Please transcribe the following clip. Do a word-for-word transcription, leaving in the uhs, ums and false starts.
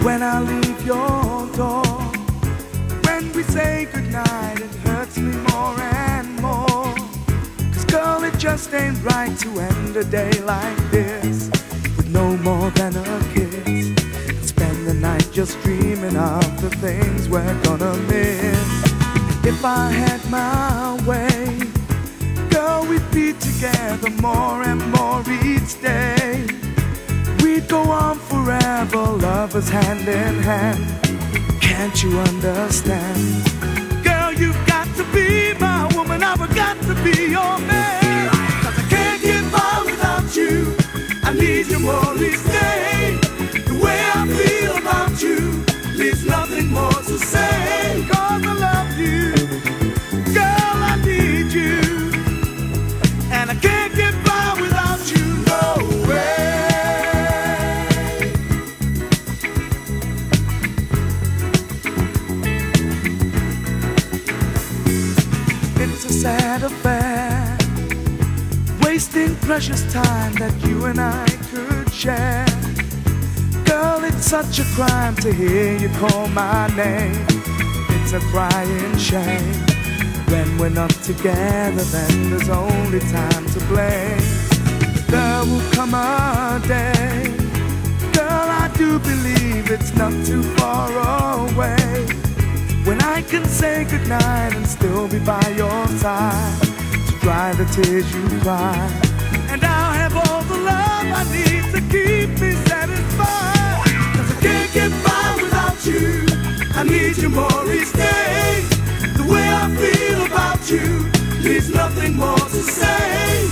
when I leave your door. When we say goodnight, it hurts me more and more. Cause girl, it just ain't right to end a day like this with no more than a kiss, and spend the night just dreaming of the things we're gonna miss. If I had my way, girl, we'd be together more and more each day. We'd go on forever, lovers hand in hand. Can't you understand? Girl, you've got to be my woman, I've got to be your man. Cause I can't get by without you, I need you more each day. The way I feel about you leaves nothing more to say. Cause I love you, girl, I need you, and I can't get by without you, no way. It's a sad affair, wasting precious time that you and I could share. Girl, it's such a crime to hear you call my name. It's a crying shame. When we're not together, then there's only time to blame. There will come a day, girl, I do believe it's not too far away, when I can say goodnight and still be by your side to dry the tears you cry. And I'll have all the love I need to keep me satisfied. Cause I can't get by without you, I need you more each day. The way I feel about you leaves nothing more to say.